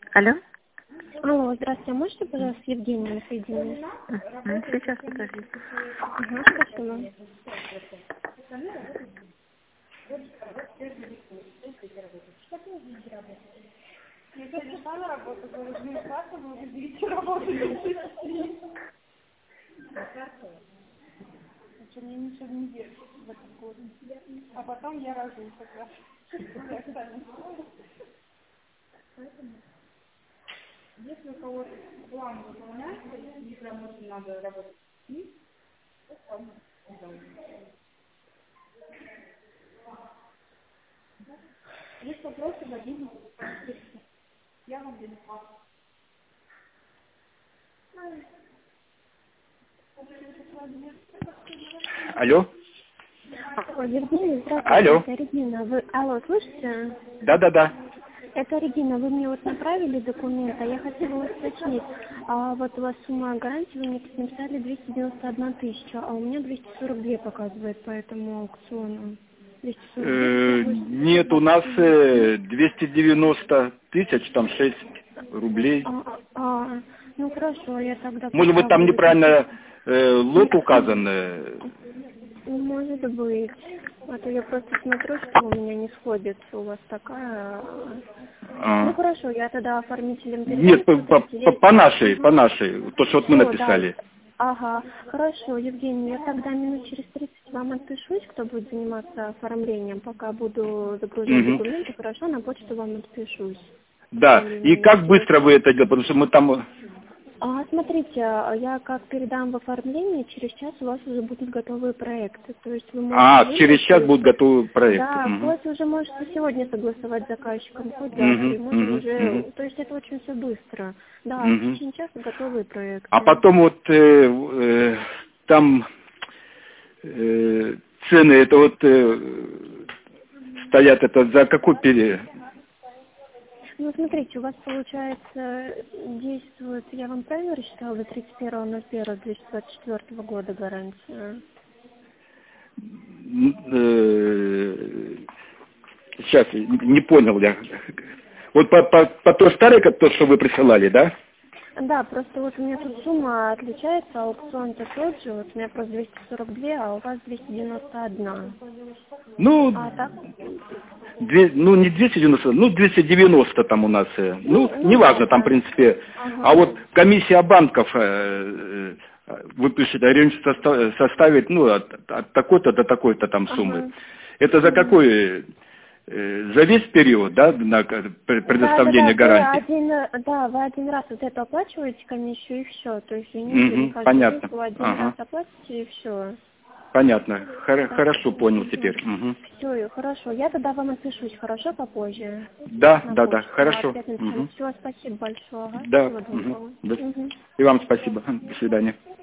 Алло? Алло, здравствуйте, можете, пожалуйста, Евгения соединить? Сейчас, подождите. Ага, спасибо. Я сегодня шла на работу, положили классно, мы уже 9 работали. Мне ничего не держит в этом году. А потом я рожу как раз. Если у кого-то план выполняется, если прям очень надо работать с ним, то там есть вопросы, дадим. Я вам бесплатно. Алло? Алло, Евгения, здравствуйте, Алло? это Регина. Вы, алло, слышите? Да. Это Регина, вы мне вот направили документы, а я хотела вас уточнить. А вот у вас сумма гарантии, вы мне написали 291 тысяча, а у меня 242 показывает по этому аукциону. 242. Нет, у нас 290 тысяч, там 6 рублей. Ну хорошо, я тогда Может быть, там поставлю. неправильно лот указан? Может быть. А то я просто смотрю, что у меня не сходится у вас такая. Ну хорошо, я тогда оформителем Нет, передам. по нашей, то, что вот мы написали. Да. Ага, хорошо, Евгений, я тогда минут через 30 вам отпишусь, кто будет заниматься оформлением, пока буду загружать документы, хорошо, на почту вам отпишусь. Да, и как быстро вы это делаете, потому что мы там... Смотрите, я как передам в оформление, через час у вас уже будут готовые проекты. То есть вы можете через час будут готовы проекты. Да, хоть уже можете сегодня согласовать с заказчиком, хоть завтра, можем уже... То есть это очень все быстро. Да, в течение часа готовые проекты. А потом вот там цены, это вот стоят, это за какой период? Ну, смотрите, у вас, получается, действует, я вам правильно рассчитала, до 31.01.2024 года гарантия? Сейчас, не понял я. Вот по той старой, то, что вы присылали, да? Да, просто вот у меня тут сумма отличается, аукцион-то тот же, вот у меня просто 242, а у вас 291. Ну, Так? не 290, 290 там у нас. Неважно, там, в принципе. А вот комиссия банков, вы пишете, ориентир составить, от такой-то до такой-то там суммы. Это за какой... За весь период, да, на предоставление гарантии? Вы один раз вот это оплачиваете комиссию и все. То есть не понятно. Вы один раз оплатите и все. Понятно. Хорошо, понял теперь. Все, хорошо. Я тогда вам отпишусь, хорошо, попозже? Да, хорошо. Все, спасибо большое. Да. И вам спасибо. До свидания.